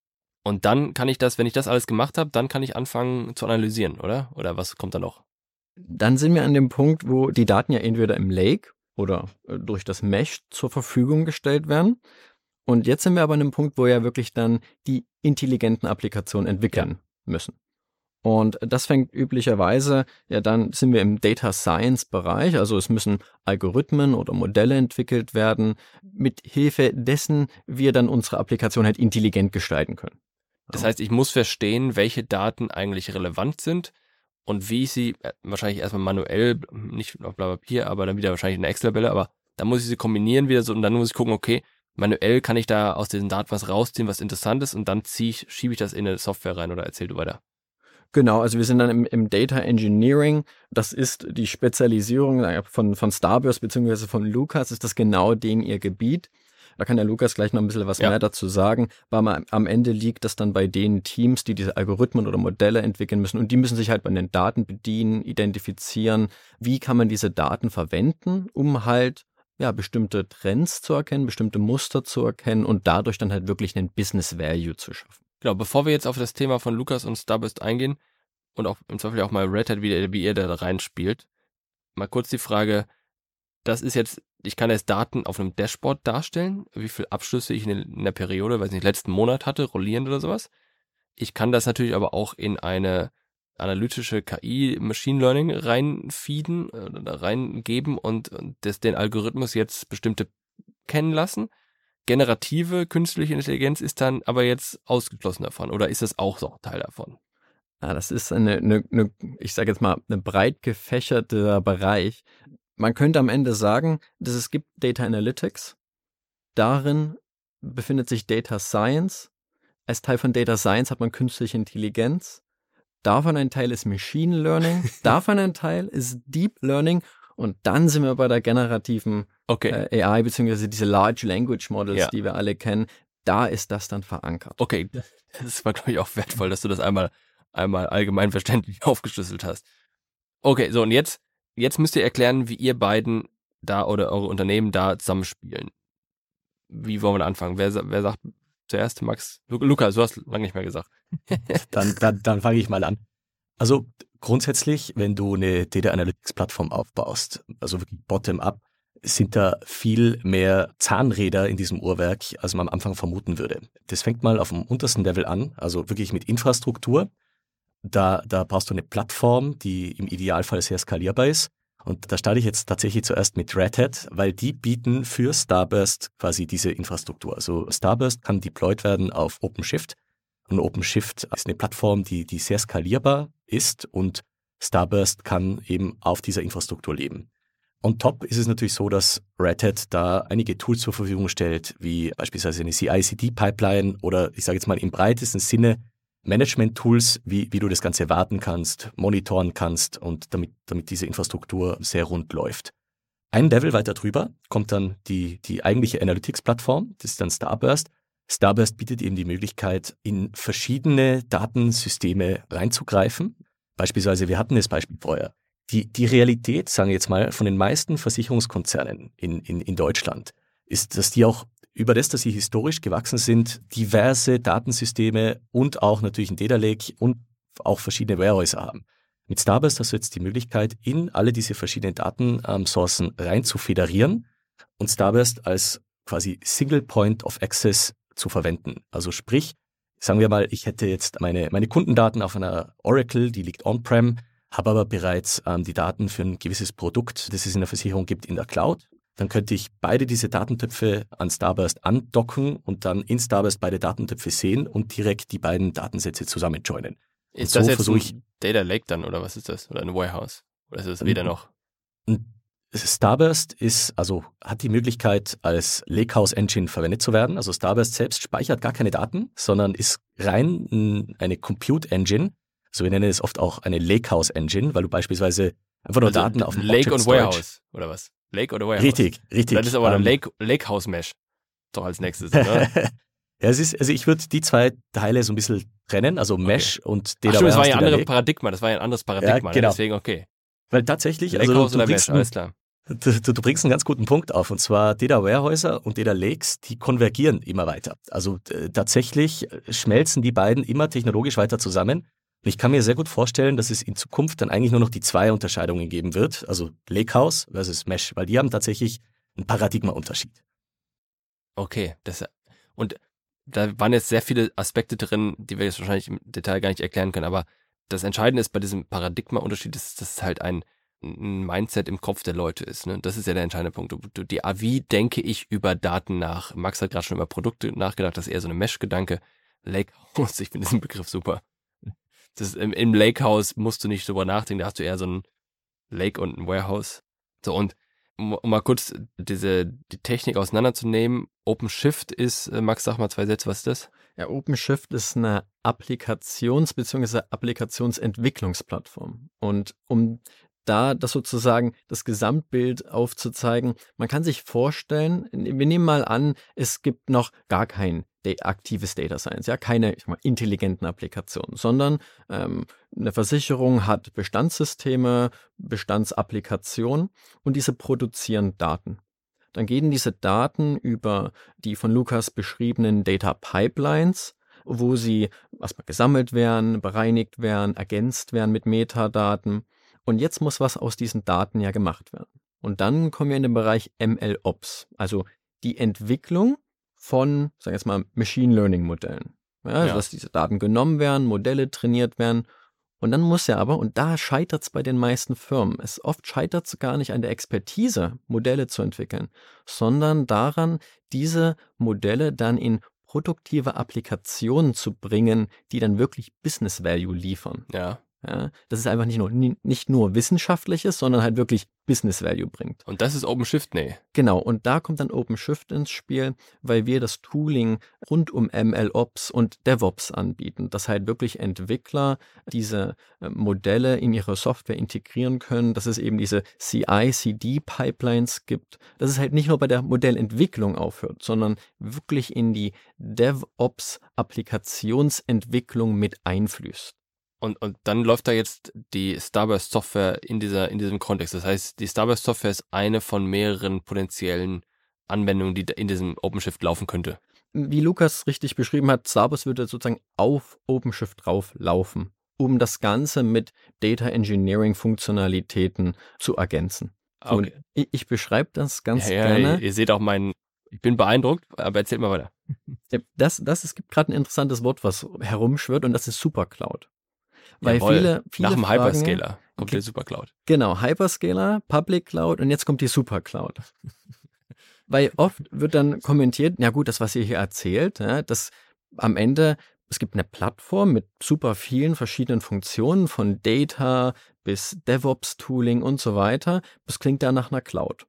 Und dann kann ich wenn ich das alles gemacht habe, dann kann ich anfangen zu analysieren, oder? Oder was kommt da noch? Dann sind wir an dem Punkt, wo die Daten ja entweder im Lake oder durch das Mesh zur Verfügung gestellt werden. Und jetzt sind wir aber an dem Punkt, wo ja wirklich dann die intelligenten Applikationen entwickeln müssen. Und das fängt üblicherweise, dann sind wir im Data Science Bereich, also es müssen Algorithmen oder Modelle entwickelt werden, mit Hilfe dessen wir dann unsere Applikation halt intelligent gestalten können. Das heißt, ich muss verstehen, welche Daten eigentlich relevant sind und wie ich sie wahrscheinlich erstmal manuell, nicht auf Blatt Papier, aber dann wieder wahrscheinlich in einer Excel-Tabelle, aber dann muss ich sie kombinieren wieder so und dann muss ich gucken, okay, manuell kann ich da aus diesen Daten was rausziehen, was interessant ist und dann schiebe ich das in eine Software rein oder erzähl du weiter. Genau, also wir sind dann im Data Engineering, das ist die Spezialisierung von Starburst bzw. von Lukas, ist das genau ihr Gebiet. Da kann der Lukas gleich noch ein bisschen was mehr dazu sagen, weil am Ende liegt das dann bei den Teams, die diese Algorithmen oder Modelle entwickeln müssen und die müssen sich halt bei den Daten bedienen, identifizieren, wie kann man diese Daten verwenden, um halt bestimmte Trends zu erkennen, bestimmte Muster zu erkennen und dadurch dann halt wirklich einen Business Value zu schaffen. Genau, bevor wir jetzt auf das Thema von Lukas und Starburst eingehen und auch im Zweifel auch mal Red Hat, wie ihr da reinspielt, mal kurz die Frage, das ist jetzt, ich kann jetzt Daten auf einem Dashboard darstellen, wie viele Abschlüsse ich in der Periode, weiß nicht, letzten Monat hatte, rollierend oder sowas. Ich kann das natürlich aber auch in eine analytische KI Machine Learning reinfeeden oder reingeben und den Algorithmus jetzt bestimmte kennen lassen. Generative künstliche Intelligenz ist dann aber jetzt ausgeschlossen davon, oder ist das auch so Teil davon? Ja, das ist ich sage jetzt mal, ein breit gefächerter Bereich. Man könnte am Ende sagen, dass es gibt Data Analytics. Darin befindet sich Data Science. Als Teil von Data Science hat man künstliche Intelligenz. Davon ein Teil ist Machine Learning. Davon ein Teil ist Deep Learning. Und dann sind wir bei der generativen AI, beziehungsweise diese Large Language Models, die wir alle kennen. Da ist das dann verankert. Okay, das war, glaube ich, auch wertvoll, dass du das einmal allgemein verständlich aufgeschlüsselt hast. Okay, so und jetzt müsst ihr erklären, wie ihr beiden da oder eure Unternehmen da zusammenspielen. Wie wollen wir da anfangen? Wer sagt zuerst? Max? Lukas, du hast lange nicht mehr gesagt. Dann fange ich mal an. Also grundsätzlich, wenn du eine Data Analytics Plattform aufbaust, also wirklich bottom-up, sind da viel mehr Zahnräder in diesem Uhrwerk, als man am Anfang vermuten würde. Das fängt mal auf dem untersten Level an, also wirklich mit Infrastruktur. Da brauchst du eine Plattform, die im Idealfall sehr skalierbar ist. Und da starte ich jetzt tatsächlich zuerst mit Red Hat, weil die bieten für Starburst quasi diese Infrastruktur. Also Starburst kann deployed werden auf OpenShift. Und OpenShift ist eine Plattform, die sehr skalierbar ist und Starburst kann eben auf dieser Infrastruktur leben. On top ist es natürlich so, dass Red Hat da einige Tools zur Verfügung stellt, wie beispielsweise eine CI/CD-Pipeline oder ich sage jetzt mal im breitesten Sinne Management-Tools, wie du das Ganze warten kannst, monitoren kannst und damit diese Infrastruktur sehr rund läuft. Ein Level weiter drüber kommt dann die eigentliche Analytics-Plattform, das ist dann Starburst. Starburst bietet eben die Möglichkeit, in verschiedene Datensysteme reinzugreifen. Beispielsweise, wir hatten das Beispiel vorher. Die Realität, sagen wir jetzt mal, von den meisten Versicherungskonzernen in Deutschland ist, dass die auch über das, dass sie historisch gewachsen sind, diverse Datensysteme und auch natürlich ein Data Lake und auch verschiedene Warehäuser haben. Mit Starburst hast du jetzt die Möglichkeit, in alle diese verschiedenen Datensourcen rein zu federieren und Starburst als quasi Single Point of Access zu verwenden. Also sprich, sagen wir mal, ich hätte jetzt meine Kundendaten auf einer Oracle, die liegt on-prem, habe aber bereits die Daten für ein gewisses Produkt, das es in der Versicherung gibt, in der Cloud. Dann könnte ich beide diese Datentöpfe an Starburst andocken und dann in Starburst beide Datentöpfe sehen und direkt die beiden Datensätze zusammen joinen. Ist das jetzt ein Data Lake dann oder was ist das? Oder ein Warehouse? Oder ist das weder noch? Starburst hat die Möglichkeit, als Lakehouse Engine verwendet zu werden. Also Starburst selbst speichert gar keine Daten, sondern ist rein eine Compute Engine. Also wir nennen es oft auch eine Lakehouse Engine, weil du beispielsweise einfach nur Daten auf dem Lake und Warehouse oder was? Lake oder Warehouse? Richtig. Das ist aber ein Lakehouse Mesh. Doch als nächstes, oder? Ja, ich würde die zwei Teile so ein bisschen trennen, also Mesh und Data Warehouse. Das war ja ein anderes Paradigma, ja, genau. Deswegen okay. Weil tatsächlich, Lakehouse oder Mesh, alles klar. Du bringst einen ganz guten Punkt auf, und zwar Data Warehäuser und Data Lakes, die konvergieren immer weiter. Also tatsächlich schmelzen die beiden immer technologisch weiter zusammen. Und ich kann mir sehr gut vorstellen, dass es in Zukunft dann eigentlich nur noch die zwei Unterscheidungen geben wird, also Lakehouse versus Mesh, weil die haben tatsächlich einen Paradigma-Unterschied. Okay, und da waren jetzt sehr viele Aspekte drin, die wir jetzt wahrscheinlich im Detail gar nicht erklären können, aber das Entscheidende ist bei diesem Paradigma-Unterschied, dass es halt ein Mindset im Kopf der Leute ist. Ne? Das ist ja der entscheidende Punkt. Wie denke ich über Daten nach? Max hat gerade schon über Produkte nachgedacht, das ist eher so eine Mesh-Gedanke. Lakehouse, ich finde diesen Begriff super. Im Lakehouse musst du nicht drüber nachdenken, da hast du eher so ein Lake und ein Warehouse. So, und um mal kurz die Technik auseinanderzunehmen, OpenShift ist, Max, sag mal 2 Sätze, was ist das? Ja, OpenShift ist eine bzw. Applikationsentwicklungsplattform. Und um da das sozusagen das Gesamtbild aufzuzeigen, man kann sich vorstellen, wir nehmen mal an, es gibt noch gar kein aktives Data Science, ja, keine intelligenten Applikationen, sondern eine Versicherung hat Bestandssysteme, Bestandsapplikationen und diese produzieren Daten. Dann gehen diese Daten über die von Lukas beschriebenen Data Pipelines, wo sie erstmal gesammelt werden, bereinigt werden, ergänzt werden mit Metadaten. Und jetzt muss was aus diesen Daten ja gemacht werden. Und dann kommen wir in den Bereich MLOps, also die Entwicklung von, sagen wir jetzt mal, Machine Learning Modellen. Ja, also dass diese Daten genommen werden, Modelle trainiert werden. Und dann muss ja aber, und da scheitert es bei den meisten Firmen, oft scheitert es gar nicht an der Expertise, Modelle zu entwickeln, sondern daran, diese Modelle dann in produktive Applikationen zu bringen, die dann wirklich Business Value liefern. Ja. Ja, das ist einfach nicht nur Wissenschaftliches, sondern halt wirklich Business Value bringt. Und das ist OpenShift? Nee. Genau, und da kommt dann OpenShift ins Spiel, weil wir das Tooling rund um MLOps und DevOps anbieten, dass halt wirklich Entwickler diese Modelle in ihre Software integrieren können, dass es eben diese CI/CD-Pipelines gibt, dass es halt nicht nur bei der Modellentwicklung aufhört, sondern wirklich in die DevOps-Applikationsentwicklung mit einfließt. Und dann läuft da jetzt die Starburst-Software in diesem Kontext. Das heißt, die Starburst-Software ist eine von mehreren potenziellen Anwendungen, die in diesem OpenShift laufen könnte. Wie Lukas richtig beschrieben hat, Starburst würde sozusagen auf OpenShift drauf laufen, um das Ganze mit Data Engineering Funktionalitäten zu ergänzen. Okay. Und ich beschreibe das ganz Ja, gerne. ihr seht auch ich bin beeindruckt, aber erzählt mal weiter. Es gibt gerade ein interessantes Wort, was herumschwirrt, und das ist Supercloud. Weil Jawohl, viele nach dem Fragen, Hyperscaler kommt der Supercloud. Genau, Hyperscaler, Public Cloud und jetzt kommt die Supercloud. Weil oft wird dann kommentiert, ja gut, das, was ihr hier erzählt, ja, dass am Ende, es gibt eine Plattform mit super vielen verschiedenen Funktionen, von Data bis DevOps-Tooling und so weiter. Das klingt da nach einer Cloud.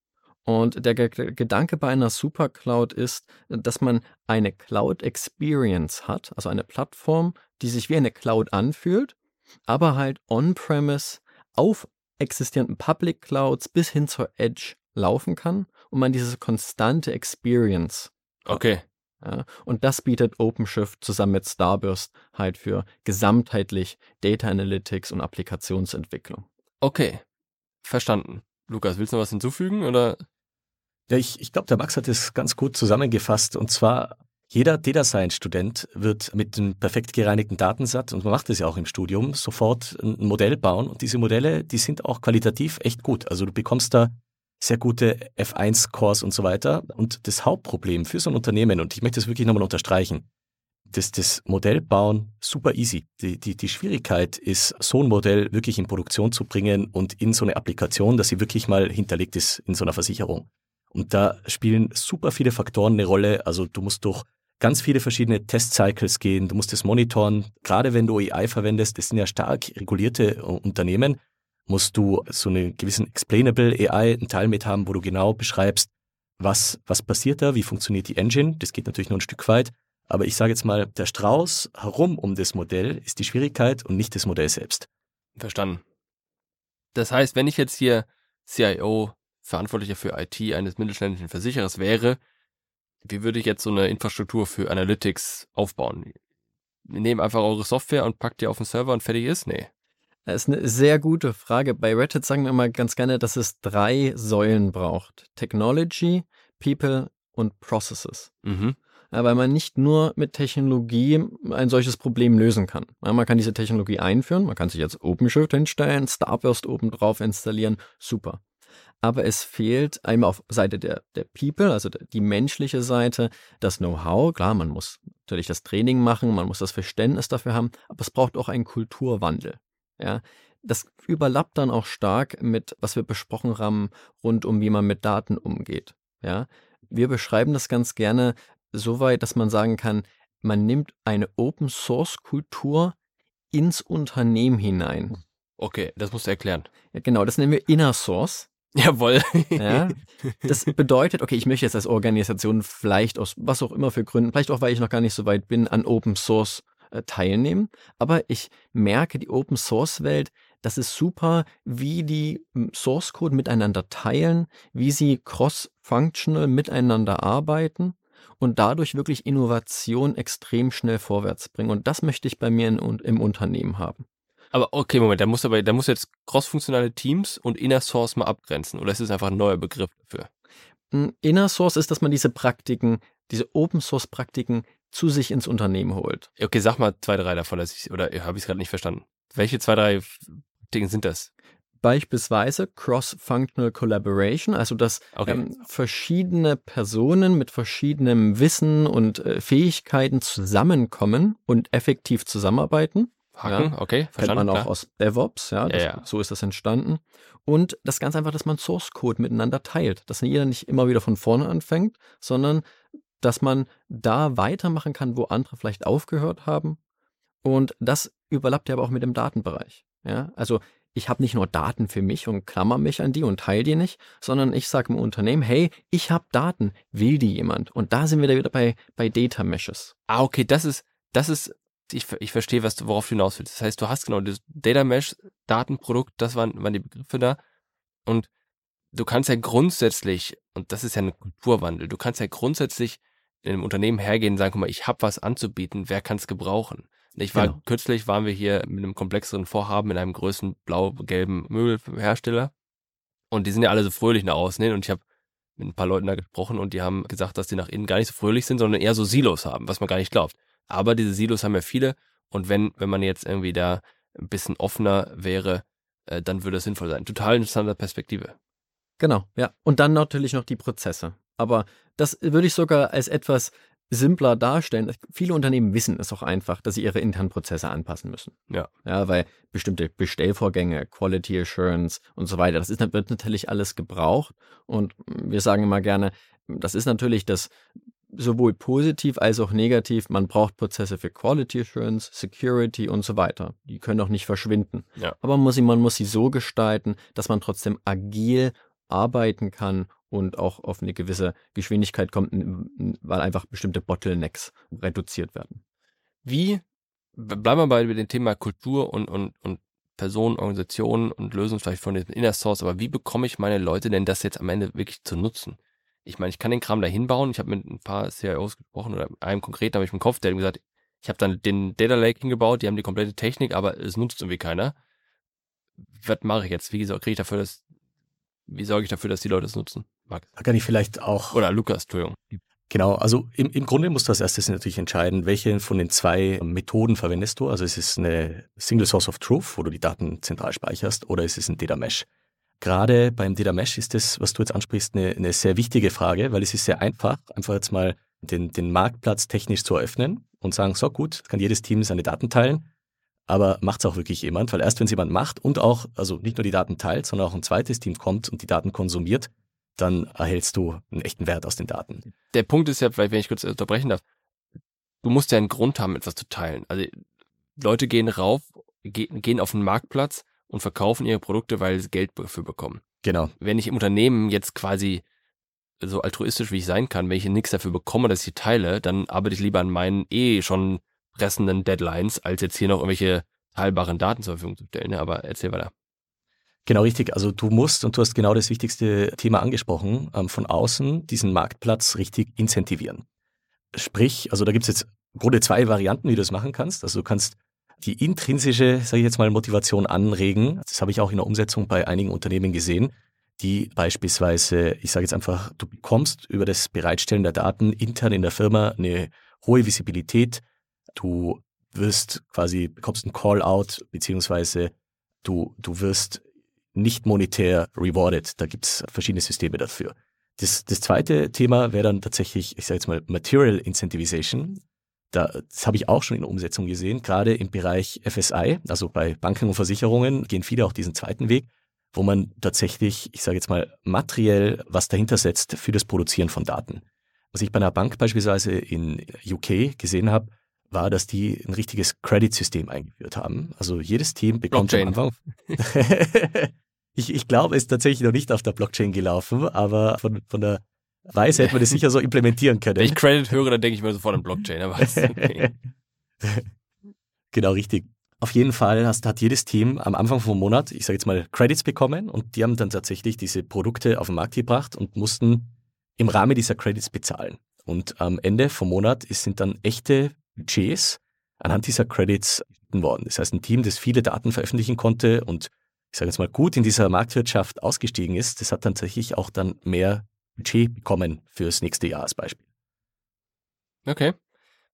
Und der Gedanke bei einer Supercloud ist, dass man eine Cloud-Experience hat, also eine Plattform, die sich wie eine Cloud anfühlt, aber halt on-premise auf existierenden Public Clouds bis hin zur Edge laufen kann und man diese konstante Experience hat. Okay. Ja, und das bietet OpenShift zusammen mit Starburst halt für gesamtheitlich Data Analytics und Applikationsentwicklung. Okay, verstanden. Lukas, willst du noch was hinzufügen, oder? Ja, ich glaube, der Max hat es ganz gut zusammengefasst. Und zwar, jeder Data Science Student wird mit einem perfekt gereinigten Datensatz, und man macht das ja auch im Studium, sofort ein Modell bauen. Und diese Modelle, die sind auch qualitativ echt gut. Also du bekommst da sehr gute F1-Scores und so weiter. Und das Hauptproblem für so ein Unternehmen, und ich möchte das wirklich nochmal unterstreichen, das Modell bauen, super easy. Die Schwierigkeit ist, so ein Modell wirklich in Produktion zu bringen und in so eine Applikation, dass sie wirklich mal hinterlegt ist in so einer Versicherung. Und da spielen super viele Faktoren eine Rolle. Also du musst durch ganz viele verschiedene Testcycles gehen, du musst das monitoren. Gerade wenn du AI verwendest, das sind ja stark regulierte Unternehmen, musst du so einen gewissen Explainable AI, einen Teil mit haben, wo du genau beschreibst, was passiert da, wie funktioniert die Engine. Das geht natürlich nur ein Stück weit. Aber ich sage jetzt mal, der Strauß herum um das Modell ist die Schwierigkeit und nicht das Modell selbst. Verstanden. Das heißt, wenn ich jetzt hier CIO, Verantwortlicher für IT eines mittelständischen Versicherers wäre, wie würde ich jetzt so eine Infrastruktur für Analytics aufbauen? Wir nehmen einfach eure Software und packt die auf den Server und fertig ist? Nee. Das ist eine sehr gute Frage. Bei Red Hat sagen wir immer ganz gerne, dass es 3 Säulen braucht. Technology, People und Processes. Mhm. Ja, weil man nicht nur mit Technologie ein solches Problem lösen kann. Ja, man kann diese Technologie einführen, man kann sich jetzt OpenShift hinstellen, Starburst obendrauf installieren, super. Aber es fehlt einmal auf Seite der People, also die menschliche Seite, das Know-how. Klar, man muss natürlich das Training machen, man muss das Verständnis dafür haben, aber es braucht auch einen Kulturwandel. Ja, das überlappt dann auch stark mit, was wir besprochen haben, rund um wie man mit Daten umgeht. Ja, wir beschreiben das ganz gerne so weit, dass man sagen kann, man nimmt eine Open-Source-Kultur ins Unternehmen hinein. Okay, das musst du erklären. Ja, genau, das nennen wir Inner Source. Jawohl. Ja, das bedeutet, okay, ich möchte jetzt als Organisation vielleicht aus was auch immer für Gründen, vielleicht auch, weil ich noch gar nicht so weit bin, an Open Source teilnehmen, aber ich merke, die Open Source Welt, das ist super, wie die Source Code miteinander teilen, wie sie cross-functional miteinander arbeiten und dadurch wirklich Innovation extrem schnell vorwärts bringen. Und das möchte ich bei mir im Unternehmen haben. Aber okay, Moment, da muss jetzt cross-funktionale Teams und Inner Source mal abgrenzen, oder ist das einfach ein neuer Begriff dafür? Inner Source ist, dass man diese Open Source Praktiken zu sich ins Unternehmen holt. Okay, sag mal 2, 3 davon, oder habe ich es gerade nicht verstanden? Welche 2, 3 Dinge sind das? beispielsweise Cross-Functional Collaboration, also dass verschiedene Personen mit verschiedenem Wissen und Fähigkeiten zusammenkommen und effektiv zusammenarbeiten. Hacken, okay, verstanden. Kennt man auch klar. aus DevOps, so ist das entstanden. Und das ganz einfach, dass man Source-Code miteinander teilt, dass jeder nicht immer wieder von vorne anfängt, sondern dass man da weitermachen kann, wo andere vielleicht aufgehört haben. Und das überlappt ja aber auch mit dem Datenbereich. Ja? Also ich habe nicht nur Daten für mich und klammer mich an die und teile die nicht, sondern ich sage im Unternehmen, hey, ich habe Daten, will die jemand? Und da sind wir wieder bei Data Meshes. Okay, das ist, ich verstehe, worauf du hinaus willst. Das heißt, du hast genau das Data Mesh, Datenprodukt, das waren die Begriffe da. Und du kannst ja grundsätzlich, und das ist ja ein Kulturwandel, du kannst ja grundsätzlich in einem Unternehmen hergehen und sagen, guck mal, ich habe was anzubieten, wer kann es gebrauchen? Kürzlich waren wir hier mit einem komplexeren Vorhaben in einem größeren blau-gelben Möbelhersteller und die sind ja alle so fröhlich nach außen hin und ich habe mit ein paar Leuten da gesprochen und die haben gesagt, dass die nach innen gar nicht so fröhlich sind, sondern eher so Silos haben, was man gar nicht glaubt. Aber diese Silos haben ja viele und wenn man jetzt irgendwie da ein bisschen offener wäre, dann würde es sinnvoll sein. Total interessante Perspektive. Genau, ja. Und dann natürlich noch die Prozesse. Aber das würde ich sogar als etwas simpler darstellen. Viele Unternehmen wissen es auch einfach, dass sie ihre internen Prozesse anpassen müssen. Ja, weil bestimmte Bestellvorgänge, Quality Assurance und so weiter, wird natürlich alles gebraucht. Und wir sagen immer gerne, das ist natürlich das sowohl positiv als auch negativ. Man braucht Prozesse für Quality Assurance, Security und so weiter. Die können auch nicht verschwinden. Ja. Aber man muss sie so gestalten, dass man trotzdem agil arbeiten kann und auch auf eine gewisse Geschwindigkeit kommt, weil einfach bestimmte Bottlenecks reduziert werden. Bleiben wir bei dem Thema Kultur und Personen, Organisationen und Lösungen vielleicht von diesem Inner Source, aber wie bekomme ich meine Leute denn das jetzt am Ende wirklich zu nutzen? Ich meine, ich kann den Kram da hinbauen, ich habe mit ein paar CIOs gesprochen oder einem konkreten habe ich im Kopf, der hat gesagt, ich habe dann den Data Lake hingebaut, die haben die komplette Technik, aber es nutzt irgendwie keiner. Was mache ich jetzt? Wie sorge ich dafür, dass die Leute es nutzen? Max? Da kann ich vielleicht auch... Oder Lukas, Entschuldigung. Genau, also im Grunde musst du als erstes natürlich entscheiden, welche von den zwei Methoden verwendest du. Also ist es eine Single Source of Truth, wo du die Daten zentral speicherst, oder ist es ein Data Mesh? Gerade beim Data Mesh ist das, was du jetzt ansprichst, eine sehr wichtige Frage, weil es ist sehr einfach jetzt mal den Marktplatz technisch zu eröffnen und sagen, so gut, kann jedes Team seine Daten teilen, aber macht es auch wirklich jemand? Weil erst wenn es jemand macht und auch, also nicht nur die Daten teilt, sondern auch ein zweites Team kommt und die Daten konsumiert, dann erhältst du einen echten Wert aus den Daten. Der Punkt ist ja, vielleicht, wenn ich kurz unterbrechen darf, du musst ja einen Grund haben, etwas zu teilen. Also Leute gehen auf den Marktplatz und verkaufen ihre Produkte, weil sie Geld dafür bekommen. Genau. Wenn ich im Unternehmen jetzt quasi so altruistisch, wie ich sein kann, wenn ich nichts dafür bekomme, dass ich sie teile, dann arbeite ich lieber an meinen schon pressenden Deadlines, als jetzt hier noch irgendwelche teilbaren Daten zur Verfügung zu stellen. Aber erzähl weiter. Genau, richtig. Also du musst, und du hast genau das wichtigste Thema angesprochen, von außen diesen Marktplatz richtig incentivieren. Sprich, also da gibt es jetzt im Grunde zwei Varianten, wie du das machen kannst. Also du kannst die intrinsische, sage ich jetzt mal, Motivation anregen. Das habe ich auch in der Umsetzung bei einigen Unternehmen gesehen, die beispielsweise, ich sage jetzt einfach, du bekommst über das Bereitstellen der Daten intern in der Firma eine hohe Visibilität. Du bekommst einen Call-out, beziehungsweise du wirst nicht monetär rewarded. Da gibt es verschiedene Systeme dafür. Das zweite Thema wäre dann tatsächlich, ich sage jetzt mal, Material Incentivization. Das habe ich auch schon in der Umsetzung gesehen, gerade im Bereich FSI, also bei Banken und Versicherungen gehen viele auch diesen zweiten Weg, wo man tatsächlich, ich sage jetzt mal, materiell was dahinter setzt für das Produzieren von Daten. Was ich bei einer Bank beispielsweise in UK gesehen habe, war, dass die ein richtiges Credit-System eingeführt haben. Also jedes Team bekommt Blockchain. am Anfang... Ich glaube, es ist tatsächlich noch nicht auf der Blockchain gelaufen, aber von der Weise hätte man das sicher so implementieren können. Wenn ich Credit höre, dann denke ich mir sofort an Blockchain. Aber okay. Genau, richtig. Auf jeden Fall hat jedes Team am Anfang vom Monat, ich sage jetzt mal, Credits bekommen und die haben dann tatsächlich diese Produkte auf den Markt gebracht und mussten im Rahmen dieser Credits bezahlen. Und am Ende vom Monat sind dann echte Budgets anhand dieser Credits worden. Das heißt, ein Team, das viele Daten veröffentlichen konnte und ich sage jetzt mal, gut in dieser Marktwirtschaft ausgestiegen ist, das hat dann tatsächlich auch dann mehr Budget bekommen fürs nächste Jahr als Beispiel. Okay.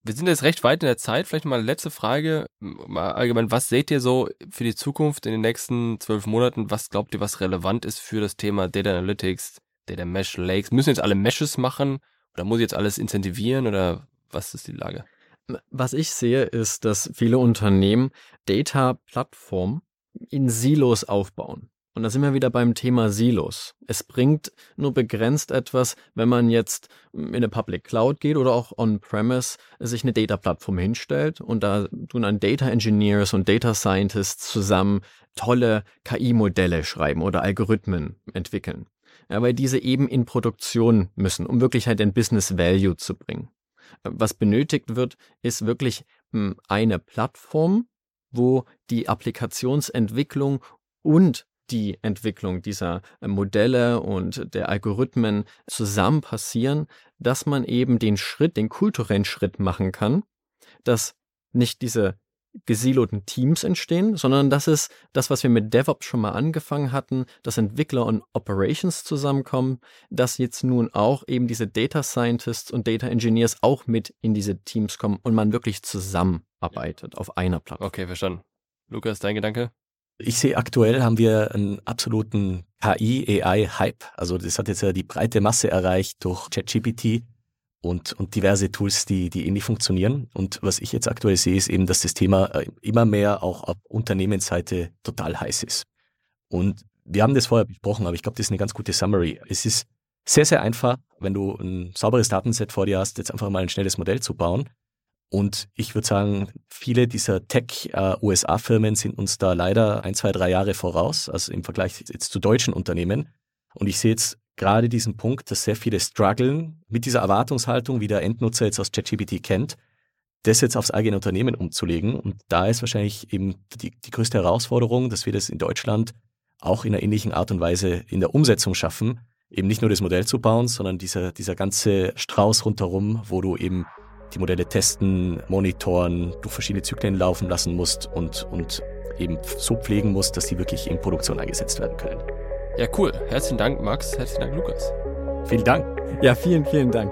Wir sind jetzt recht weit in der Zeit. Vielleicht mal letzte Frage. Mal allgemein, was seht ihr so für die Zukunft in den nächsten 12 Monaten? Was glaubt ihr, was relevant ist für das Thema Data Analytics, Data Mesh Lakes? Müssen jetzt alle Meshes machen? Oder muss jetzt alles incentivieren? Oder was ist die Lage? Was ich sehe, ist, dass viele Unternehmen Data-Plattformen in Silos aufbauen. Und da sind wir wieder beim Thema Silos. Es bringt nur begrenzt etwas, wenn man jetzt in eine Public Cloud geht oder auch on-premise sich eine Data-Plattform hinstellt und da tun dann Data Engineers und Data Scientists zusammen tolle KI-Modelle schreiben oder Algorithmen entwickeln. Ja, weil diese eben in Produktion müssen, um wirklich halt den Business Value zu bringen. Was benötigt wird, ist wirklich eine Plattform, wo die Applikationsentwicklung und die Entwicklung dieser Modelle und der Algorithmen zusammen passieren, dass man eben den kulturellen Schritt machen kann, dass nicht diese gesiloten Teams entstehen, sondern das ist das, was wir mit DevOps schon mal angefangen hatten, dass Entwickler und Operations zusammenkommen, dass jetzt nun auch eben diese Data Scientists und Data Engineers auch mit in diese Teams kommen und man wirklich zusammenarbeitet auf einer Plattform. Okay, verstanden. Lukas, dein Gedanke? Ich sehe, aktuell haben wir einen absoluten KI-AI-Hype. Also das hat jetzt ja die breite Masse erreicht durch ChatGPT und diverse Tools, die ähnlich funktionieren. Und was ich jetzt aktuell sehe, ist eben, dass das Thema immer mehr auch auf Unternehmensseite total heiß ist. Und wir haben das vorher besprochen, aber ich glaube, das ist eine ganz gute Summary. Es ist sehr, sehr einfach, wenn du ein sauberes Datenset vor dir hast, jetzt einfach mal ein schnelles Modell zu bauen. Und ich würde sagen, viele dieser Tech-USA-Firmen sind uns da leider 1, 2, 3 Jahre voraus, also im Vergleich jetzt zu deutschen Unternehmen. Und ich sehe jetzt gerade diesen Punkt, dass sehr viele strugglen mit dieser Erwartungshaltung, wie der Endnutzer jetzt aus ChatGPT kennt, das jetzt aufs eigene Unternehmen umzulegen. Und da ist wahrscheinlich eben die größte Herausforderung, dass wir das in Deutschland auch in einer ähnlichen Art und Weise in der Umsetzung schaffen, eben nicht nur das Modell zu bauen, sondern dieser ganze Strauß rundherum, wo du eben die Modelle testen, monitoren, durch verschiedene Zyklen laufen lassen musst und eben so pflegen musst, dass die wirklich in Produktion eingesetzt werden können. Ja, cool. Herzlichen Dank, Max. Herzlichen Dank, Lukas. Vielen Dank. Ja, vielen, vielen Dank.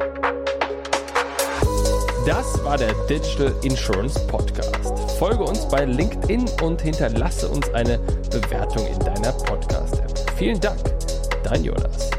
Das war der Digital Insurance Podcast. Folge uns bei LinkedIn und hinterlasse uns eine Bewertung in deiner Podcast-App. Vielen Dank. Dein Jonas.